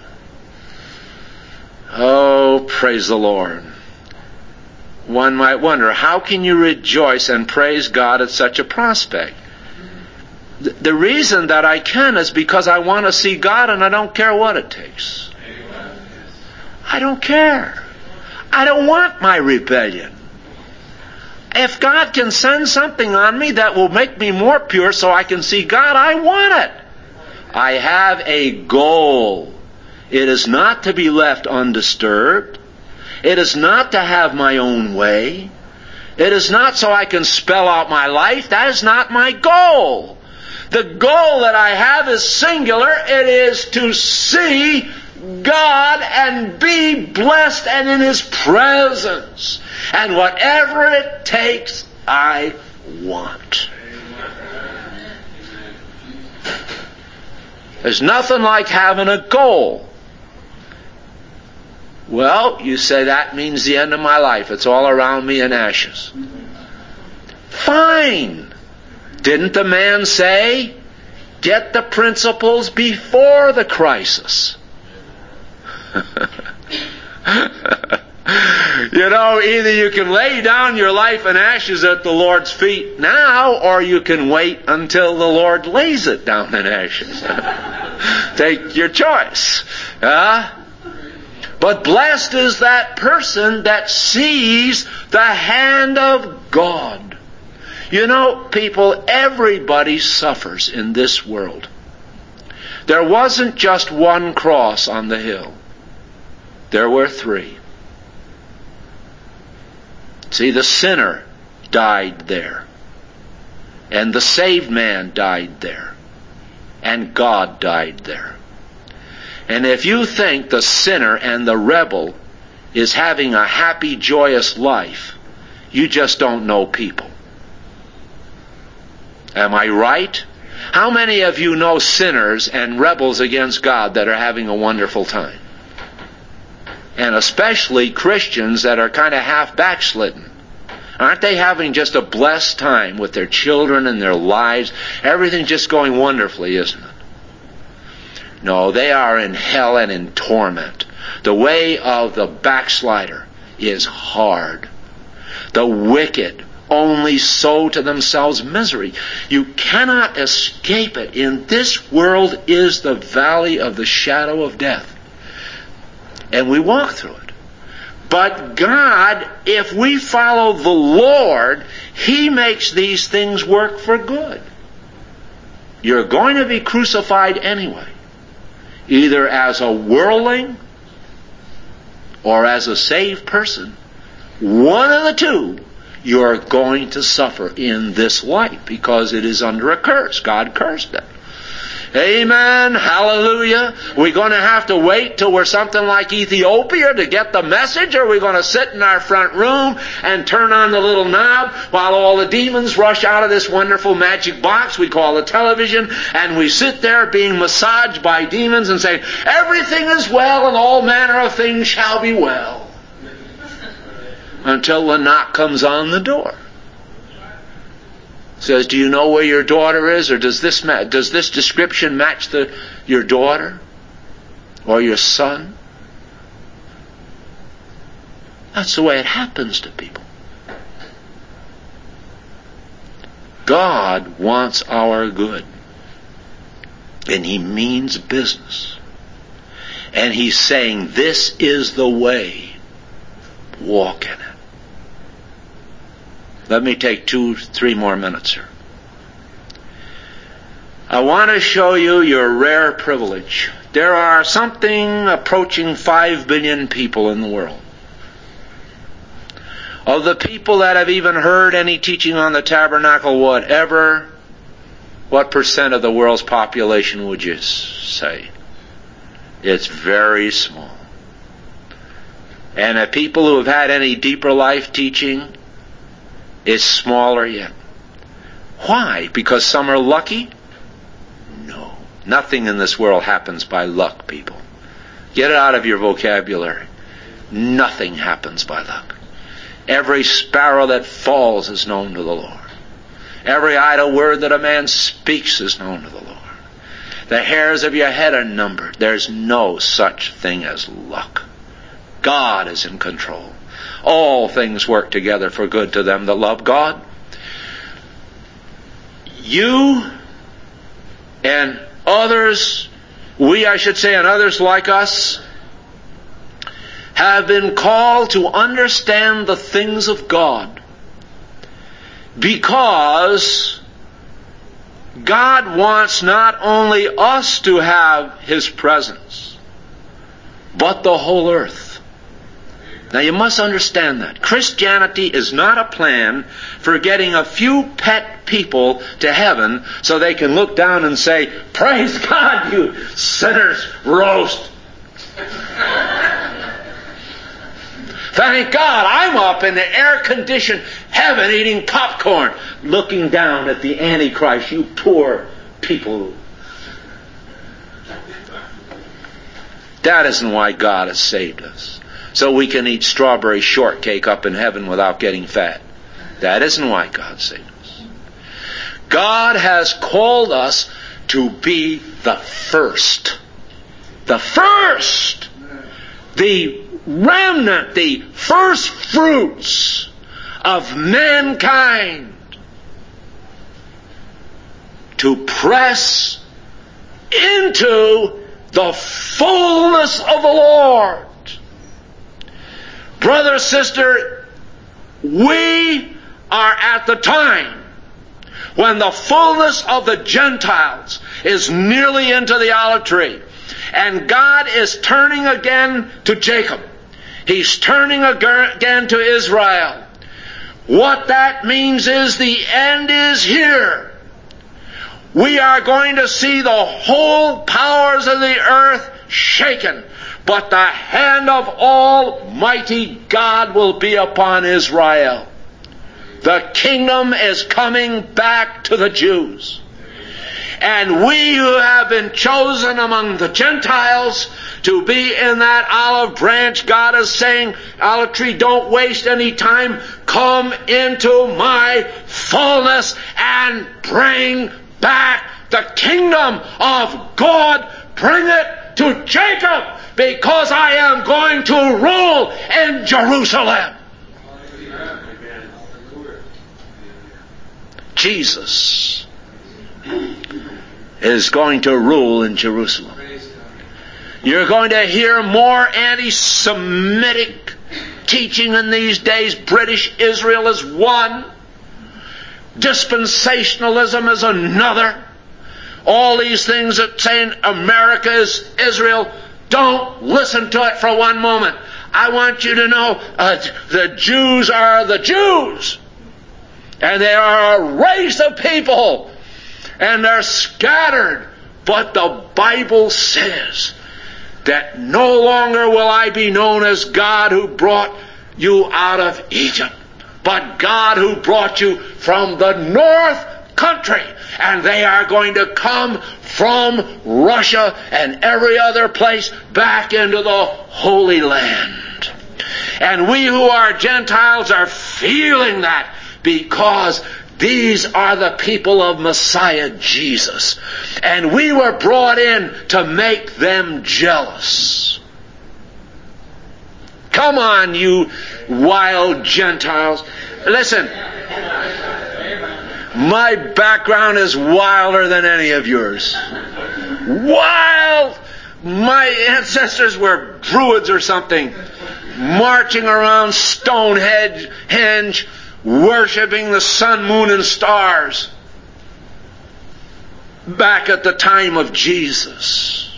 Oh, praise the Lord. One might wonder, how can you rejoice and praise God at such a prospect? The reason that I can is because I want to see God and I don't care what it takes. I don't care. I don't want my rebellion. If God can send something on me that will make me more pure so I can see God, I want it. I have a goal. It is not to be left undisturbed. It is not to have my own way. It is not so I can spell out my life. That is not my goal. The goal that I have is singular. It is to see God and be blessed and in His presence. And whatever it takes, I want. There's nothing like having a goal. Well, you say that means the end of my life. It's all around me in ashes. Fine. Didn't the man say, get the principles before the crisis? You know, either you can lay down your life in ashes at the Lord's feet now, or you can wait until the Lord lays it down in ashes. Take your choice. Uh, but blessed is that person that sees the hand of God. You know, people, everybody suffers in this world. There wasn't just one cross on the hill. There were three. See, the sinner died there. And the saved man died there. And God died there. And if you think the sinner and the rebel is having a happy, joyous life, you just don't know people. Am I right? How many of you know sinners and rebels against God that are having a wonderful time? And especially Christians that are kind of half backslidden. Aren't they having just a blessed time with their children and their lives? Everything's just going wonderfully, isn't it? No, they are in hell and in torment. The way of the backslider is hard. The wicked only sow to themselves misery. You cannot escape it. In this world is the valley of the shadow of death. And we walk through it. But God, if we follow the Lord, He makes these things work for good. You're going to be crucified anyway. Either as a worldling or as a saved person. One of the two. You're going to suffer in this life because it is under a curse. God cursed it. Amen. Hallelujah. We're going to have to wait till we're something like Ethiopia to get the message, or we're going to sit in our front room and turn on the little knob while all the demons rush out of this wonderful magic box we call the television, and we sit there being massaged by demons and say, everything is well and all manner of things shall be well. Until the knock comes on the door. Says, do you know where your daughter is? Or does this ma- does this description match the your daughter? Or your son? That's the way it happens to people. God wants our good. And He means business. And He's saying, this is the way. Walk in it. Let me take two, three more minutes here. I want to show you your rare privilege. There are something approaching five billion people in the world. Of the people that have even heard any teaching on the tabernacle, whatever, what percent of the world's population would you say? It's very small. And the people who have had any deeper life teaching, it's smaller yet. Why? Because some are lucky? No. Nothing in this world happens by luck, people. Get it out of your vocabulary. Nothing happens by luck. Every sparrow that falls is known to the Lord. Every idle word that a man speaks is known to the Lord. The hairs of your head are numbered. There's no such thing as luck. God is in control. All things work together for good to them that love God. You and others, we I should say, and others like us, have been called to understand the things of God, because God wants not only us to have His presence, but the whole earth. Now you must understand that. Christianity is not a plan for getting a few pet people to heaven so they can look down and say, "Praise God, you sinners roast." Thank God I'm up in the air-conditioned heaven eating popcorn, looking down at the Antichrist, you poor people. That isn't why God has saved us. So we can eat strawberry shortcake up in heaven without getting fat. That isn't why God saved us. God has called us to be the first. The first! The remnant, the first fruits of mankind, to press into the fullness of the Lord. Brother, sister, we are at the time when the fullness of the Gentiles is nearly into the olive tree. And God is turning again to Jacob. He's turning again to Israel. What that means is the end is here. We are going to see the whole powers of the earth shaken. But the hand of Almighty God will be upon Israel. The kingdom is coming back to the Jews. And we who have been chosen among the Gentiles to be in that olive branch, God is saying, olive tree, don't waste any time. Come into my fullness and bring back the kingdom of God. Bring it to Jacob, because I am going to rule in Jerusalem. Jesus is going to rule in Jerusalem. You're going to hear more anti-Semitic teaching in these days. British Israel is one. Dispensationalism is another. All these things that say America is Israel, don't listen to it for one moment. I want you to know uh, the Jews are the Jews. And they are a race of people. And they're scattered. But the Bible says that no longer will I be known as God who brought you out of Egypt, but God who brought you from the north country. And they are going to come from Russia and every other place back into the Holy Land. And we who are Gentiles are feeling that, because these are the people of Messiah Jesus. And we were brought in to make them jealous. Come on, you wild Gentiles. Listen, my background is wilder than any of yours. Wild! My ancestors were Druids or something, marching around Stonehenge, worshipping the sun, moon, and stars back at the time of Jesus,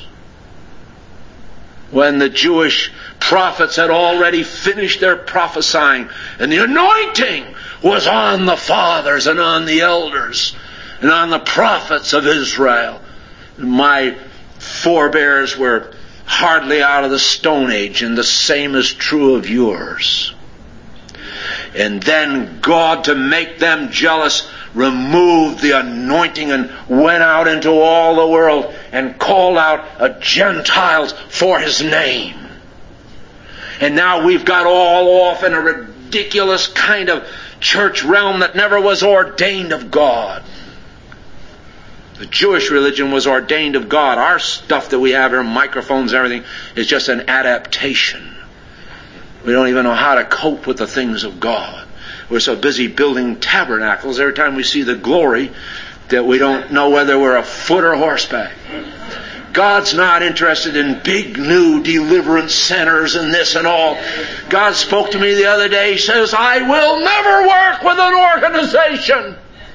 when the Jewish prophets had already finished their prophesying and the anointing was on the fathers and on the elders and on the prophets of Israel. My forebears were hardly out of the Stone Age, and the same is true of yours. And then God, to make them jealous, removed the anointing and went out into all the world and called out a Gentiles for His name. And now we've got all off in a ridiculous kind of church realm that never was ordained of God. The Jewish religion was ordained of God. Our stuff that we have here, microphones and everything, is just an adaptation. We don't even know how to cope with the things of God. We're so busy building tabernacles every time we see the glory that we don't know whether we're a foot or horseback. God's not interested in big new deliverance centers and this and all. God spoke to me the other day. He says, I will never work with an organization.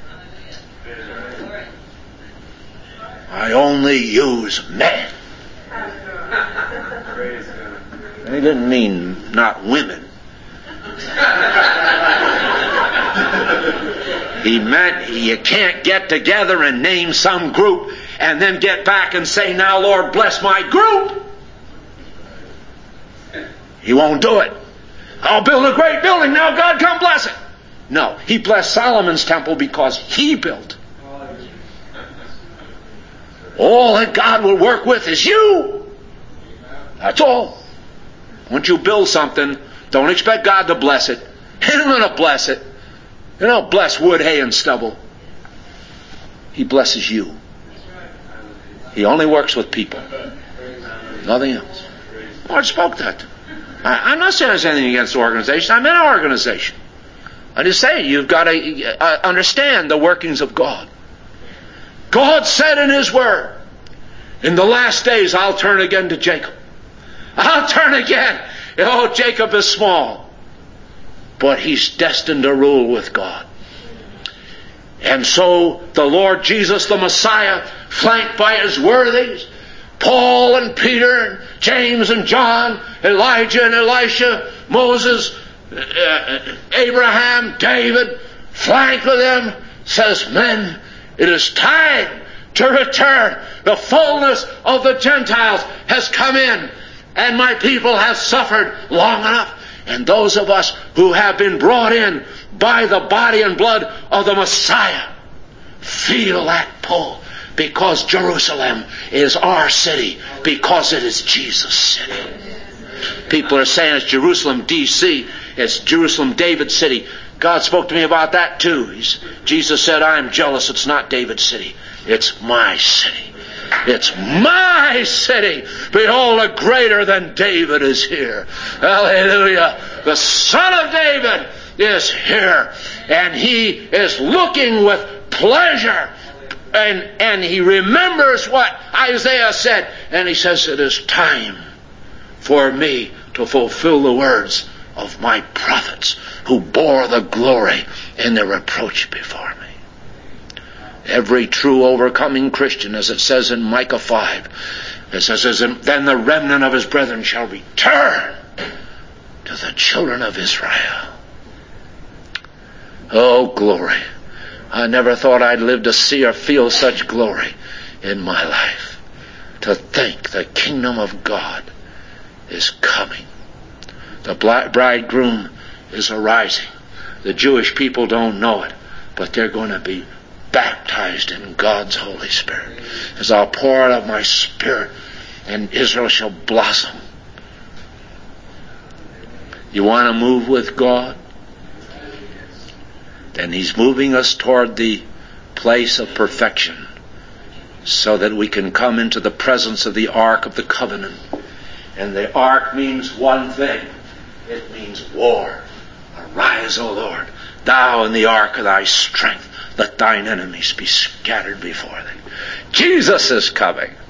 I only use men. He didn't mean not women. He meant you can't get together and name some group and then get back and say, now Lord bless my group. He won't do it. I'll build a great building, now God come bless it. No, He blessed Solomon's temple because he built. All that God will work with is you. That's all. Once you build something, don't expect God to bless it. He ain't going to bless it. He don't bless wood, hay, and stubble. He blesses you. He only works with people. Nothing else. The Lord spoke that. I, I'm not saying there's anything against the organization. I'm in an organization. I just say you've got to uh, understand the workings of God. God said in His Word, in the last days I'll turn again to Jacob. I'll turn again. Oh, Jacob is small, but he's destined to rule with God. And so the Lord Jesus, the Messiah, flanked by His worthies, Paul and Peter and James and John, Elijah and Elisha, Moses, uh, Abraham, David, flanked with them, says, men, it is time to return. The fullness of the Gentiles has come in, and my people have suffered long enough. And those of us who have been brought in by the body and blood of the Messiah feel that pull, because Jerusalem is our city, because it is Jesus' city. People are saying it's Jerusalem, D C It's Jerusalem, David's city. God spoke to me about that too. He's, Jesus said, I am jealous. It's not David's city. It's my city. It's my city. Behold, a greater than David is here. Hallelujah. The Son of David is here. And He is looking with pleasure. And, and He remembers what Isaiah said. And He says, it is time for me to fulfill the words of my prophets who bore the glory and the reproach before me. Every true overcoming Christian, as it says in Micah five, it says, then the remnant of his brethren shall return to the children of Israel. Oh, glory. I never thought I'd live to see or feel such glory in my life. To think the kingdom of God is coming. The bridegroom is arising. The Jewish people don't know it, but they're going to be baptized in God's Holy Spirit. As I'll pour out of my Spirit, and Israel shall blossom. You want to move with God? Then He's moving us toward the place of perfection, so that we can come into the presence of the Ark of the Covenant. And the Ark means one thing. It means war. Arise, O Lord, thou in the ark of thy strength. Let thine enemies be scattered before thee. Jesus is coming.